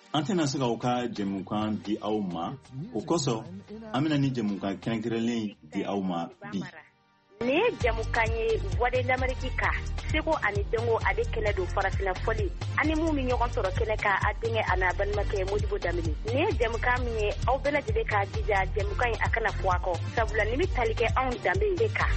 Antena se ka u ka jɛmukan di aw ma o kosɔn an bɛna ni jɛmukan kɛrɛnkɛrɛnlen di aw ma bi. Ni ye jɛmukan ye Voix de l'Amérique ka seko ani dɔnko a bɛ kɛlɛ don farafina fɔli ani mun min ɲɔgɔn sɔrɔ kɛnɛ ka a denkɛ a n'a balimakɛ Modibo Dambele. Ni ye jɛmukan min ye aw bɛɛ lajɛlen k'a jija jɛmukan in a kana fɔ a kɔ sabula ni bɛ tali kɛ anw danbe de kan.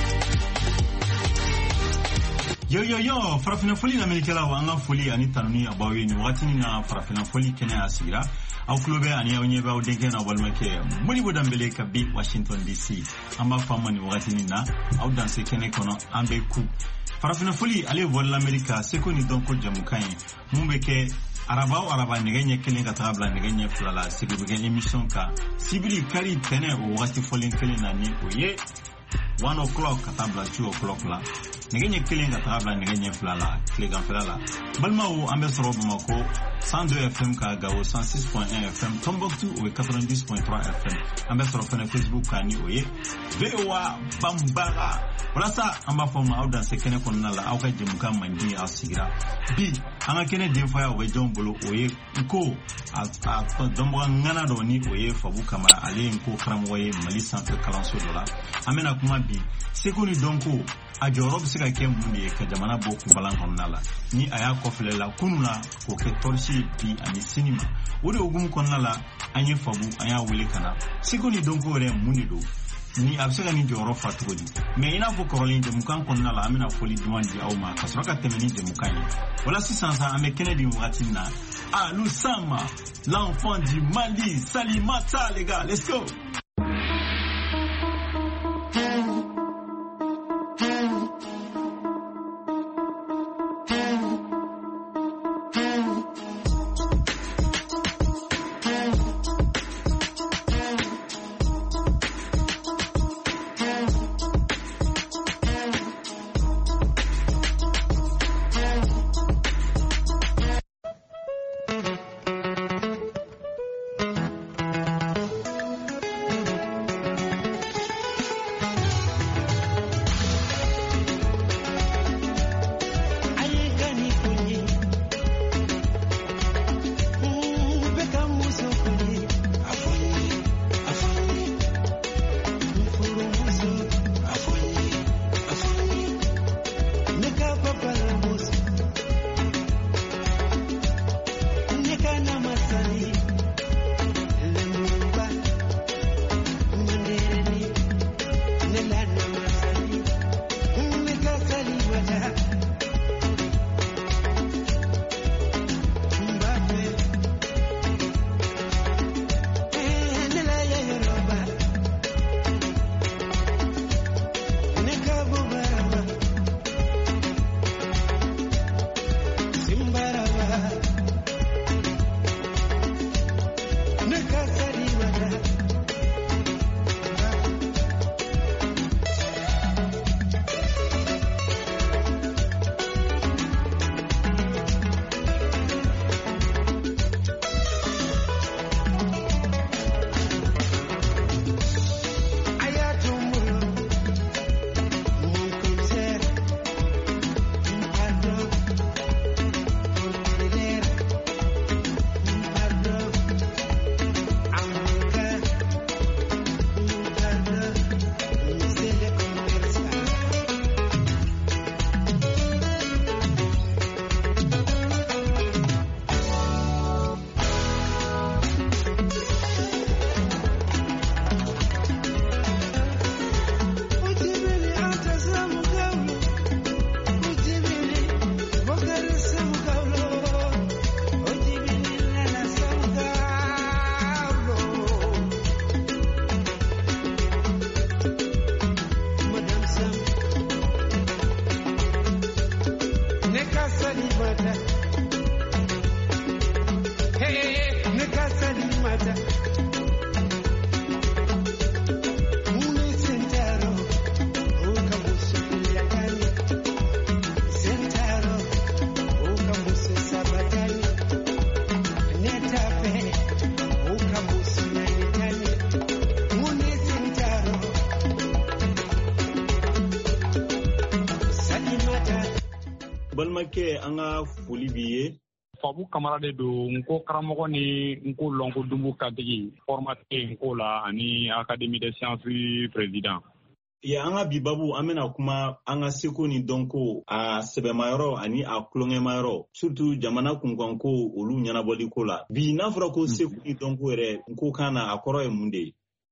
Yo farafina foli lamɛnnikɛlaw an ka foli ani tanuni a b'aw ye nin wagati na farafina foli kɛnɛ a sigira aw tulo bɛ ani aw ɲɛ bɛ aw denkɛ n'aw balimakɛ Modibo Dambele ka bi Washington DC an b'a fɔ a ma nin wagati na aw danse kɛnɛ kɔnɔ an bɛ ku farafina foli ale ye Voix de l'Amérique seko ni dɔnko jamukan ye mun bɛ kɛ araba o araba nɛgɛ ɲɛ kelen ka taga bila nɛgɛ ɲɛ fila la sigi bɛ kɛ émission kan sibiri kari tɛnɛ o wagati fɔlen kelen na ni o ye 1 o'clock ka taa bila 2 o'clock la nɛgɛ ɲɛ kelen ka taga bila nɛgɛ ɲɛ fila la tileganfɛla la balimaw an bɛ sɔrɔ Bamakɔ 102 FM ka Gao 106.1 FM Tombouctou o ye 90.3 FM an bɛ sɔrɔ fɛnɛ Facebook kan ni o ye VOA Bambara walasa an b'a fɔ ma aw danse kɛnɛ kɔnɔna la aw ka jɛmukan mandi aw sigira bi an ka kɛnɛ denfaya o bɛ jɔn bolo o ye Nko a dɔnbaga ŋana dɔ ni o ye Fabu Kamara ale ye Nko karamɔgɔ ye Mali sanfɛ kalanso dɔ la an bɛna kuma bi seko ni dɔnko a jɔyɔrɔ bɛ se ka kɛ mun de ye ka jamana bɔ kunbalan kɔnɔna la ni a y'a kɔfilɛ la kunun na k'o kɛ tɔrisi bi ani sini ma o de hukumu kɔnɔna la an ye Fabu an y'a wele ka na seko ni dɔnko yɛrɛ mun de don ni a bɛ se ka nin jɔyɔrɔ fa cogo di mais i n'a fɔ kɔrɔlen jɛmukan kɔnɔna la an bɛna foli duman di aw ma ka sɔrɔ ka tɛmɛ ni jɛmukan ye wala sisan an bɛ kɛnɛ di wagati min na nous sommes l'enfant du Mali Salimata les gars let's go. balimakɛ an ka foli b'i ye Fabu Kamara de do nko karamɔgɔ ni nko lonko dumbu kadigi formateur nko la ani Académie des sciences président. Ya anga bibabu amena kuma anga seko ni donko a sebemayoro ani a klongemayoro surtout jamana kunkanko olu nyanaboli ko la bi na fura ko seko ni donko ere nko kana akoro e munde.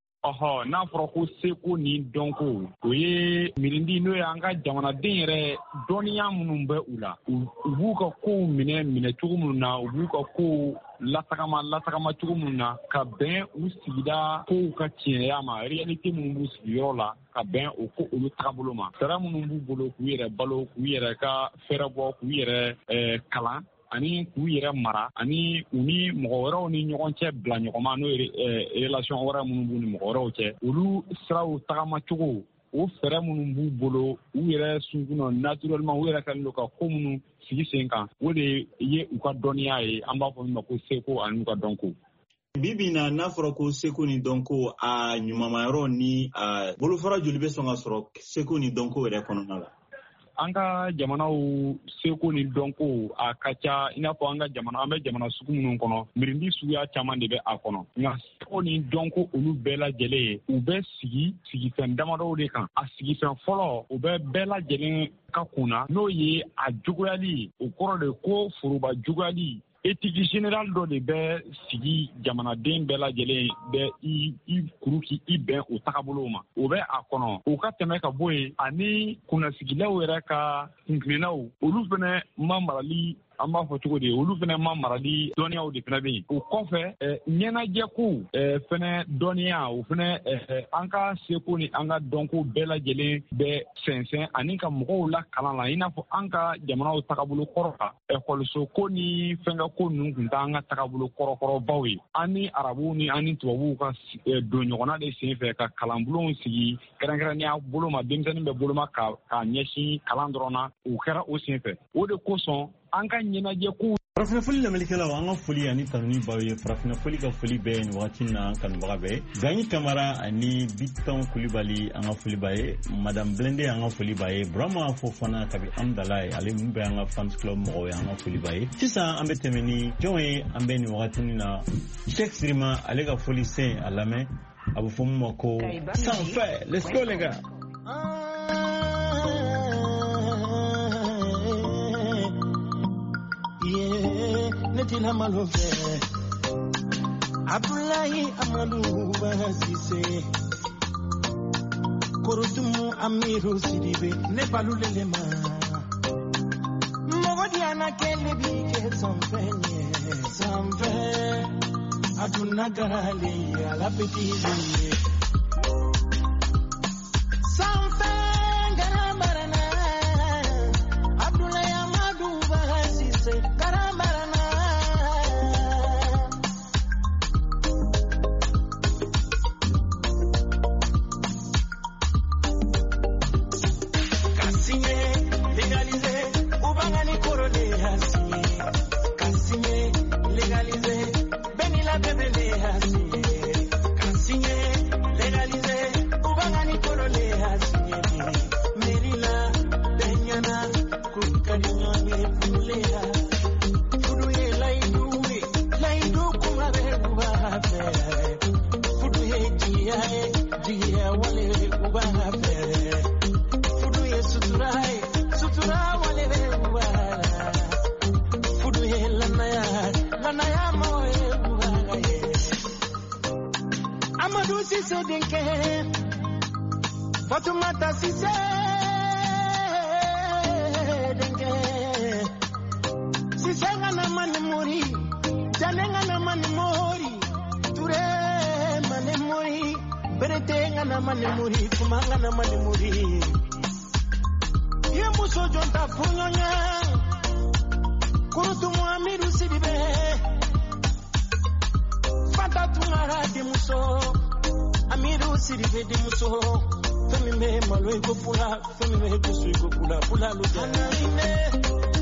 N'a fɔra ko seko ni dɔnko o ye mirindi n'o ye an ka jamanaden yɛrɛ dɔnniya minnu bɛ u la u b'u ka kow minɛ cogo minnu na u b'u ka kow latagama cogo minnu na ka bɛn u sigida kow ka tiɲɛya ma réalité minnu b'u sigiyɔrɔ la ka bɛn o ko olu tagabolo ma sara minnu b'u bolo k'u yɛrɛ balo k'u yɛrɛ ka fɛɛrɛ bɔ k'u yɛrɛ kalan ani k'u yɛrɛ mara ani u ni mɔgɔ wɛrɛw ni ɲɔgɔn cɛ bila ɲɔgɔnma n'o ye relation wɛrɛ minnu b'u ni mɔgɔ wɛrɛw cɛ olu siraw tagama cogo o fɛɛrɛ minnu b'u bolo u yɛrɛ sunkunɔ naturellement u yɛrɛ kɛlen don ka ko minnu sigi sen kan o de ye u ka dɔnniya ye an b'a fɔ min ma ko seko ani u ka dɔnko. Bibi na n'a fɔra ko seko ni dɔnko a ɲumanmayɔrɔ ni bolofara joli bɛ sɔn ka sɔrɔ seko ni dɔnko yɛrɛ kɔnɔna la? An ka jamanaw seko ni dɔnko a ka ca i n'a fɔ an bɛ jamana sugu minnu kɔnɔ mirindi suguya caman de bɛ a kɔnɔ nka seko ni dɔnko olu bɛɛ lajɛlen u bɛ sigifɛn damadɔw de kan a sigifɛn fɔlɔ u bɛ bɛɛ lajɛlen ka kunna n'o ye a juguya o kɔrɔ de ko foroba juguyali éthique générale dɔ de bɛ sigi jamanaden bɛɛ lajɛlen bɛ i kuru k'i bɛn o tagabolow ma o bɛ a kɔnɔ o ka tɛmɛ ka bɔ yen ani kunnasigilaw yɛrɛ ka kuntilennaw olu fana ma marali an b'a fɔ cogo di olu fana ma marali dɔnniyaw de fana bɛ yen o kɔfɛ ɲɛnajɛko fana dɔnniya o fana an ka seko ni an ka dɔnko bɛɛ lajɛlen bɛ sɛnsɛn ani ka mɔgɔw la kalan la i n'a fɔ an ka jamanaw tagabolo kɔrɔ kan ekɔliso ko ni fɛnkɛ ko ninnu tun t'an ka tagabolo kɔrɔkɔrɔbaw ye an ni arabuw ni an ni tubabuw ka don ɲɔgɔnna de senfɛ ka kalanbulonw sigi kɛrɛnkɛrɛnnenya bolo ma denmisɛnnin bɛ boloma ka ɲɛsin kalan dɔrɔn na o kɛra o senfɛ o de kosɔn an ka ɲɛnajɛ ko farafina foli lamɛnnikɛlaw an ka foli ani tanuni baw ye farafina foli ka foli bɛɛ nin wagati na an kanubaga bɛɛ Gagny Camara ani Biton Kulibali an ka foli b'a ye Madame Blende an ka foli b'a ye Burama Fofana kabi Amdalaye ale mun bɛ an ka fans club mɔgɔw ye an ka foli b'a ye sisan an bɛ tɛmɛ ni jɔn ye an bɛ nin wagati na Cheikh Sirima ale ka foli sen a lamɛn a bɛ fɔ mun ma ko sanfɛ let's go les gars. Netina malove Abdullahi Amadou Basise Korotumu Amiru Sidibe Nepalulelema Mogodiana Kelebi Samfe Aduna Garali Ala Petit Samfe Garamarana Abdullahi Amadou Basise Fatumata Sise denke Sisenga na mani mori Janenga na mani mori Ture mani mori Beretenga na mani mori Kumanga na mani mori Ye muso jonta punyonya Kurutumu Amiru Sidibe Fata tungara di muso Amiru Sidibe di muso Femi me malo ego pula, femi me ego su ego pula, pula lo jana ine.